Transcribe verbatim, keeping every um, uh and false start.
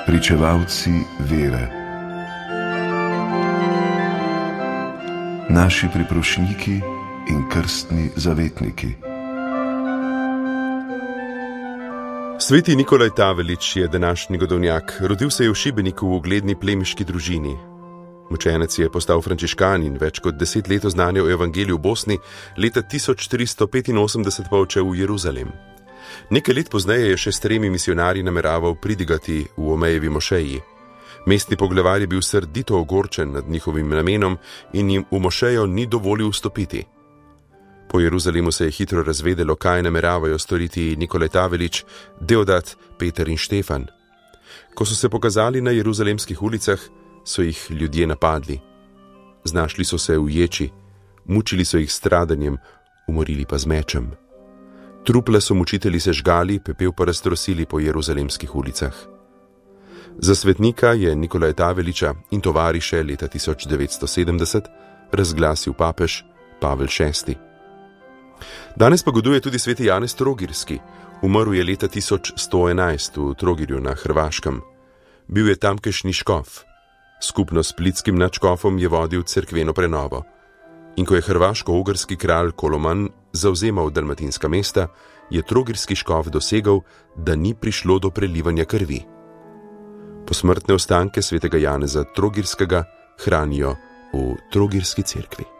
pričevalci vere, naši priprošniki in krstni zavetniki. Sveti Nikolaj Tavelič je današnji godovnjak. Rodil se je v Šibeniku v ugledni plemiški družini. Mučenec je postal frančiškan in več kot deset let oznanjal evangelij v Bosni, leta tisoč tristo petinosemdeset pa odšel v Jeruzalem. Nekaj let pozneje je še s tremi misionarji nameraval pridigati v Omejevi mošeji. Mestni poglavar je bil srdito ogorčen nad njihovim namenom in jim v mošejo ni dovolil vstopiti. Po Jeruzalemu se je hitro razvedelo, kaj nameravajo storiti Nikolaj Tavelič, Deodat, Peter in Štefan. Ko so se pokazali na jeruzalemskih ulicah, so jih ljudje napadli. Znašli so se v ječi, mučili so jih s stradanjem, umorili pa z mečem. Truple so mučitelji sežgali, pepel pa raztrosili po jeruzalemskih ulicah. Za svetnika je Nikolaja Taveliča in tovariše leta tisoč devetsto sedemdeset razglasil papež Pavel šesti. Danes pa goduje tudi sveti Janez Trogirski. Umrl je leta tisoč sto enajst v Trogirju na Hrvaškem. Bil je tamkajšnji škof. Skupno s splitskim nadškofom je vodil cerkveno prenovo. In ko je hrvaško-ogrski kralj Koloman zavzemal dalmatinska mesta, je trogirski škof dosegal, da ni prišlo do prelivanja krvi. Posmrtne ostanke svetega Janeza Trogirskega hranijo v Trogirski cerkvi.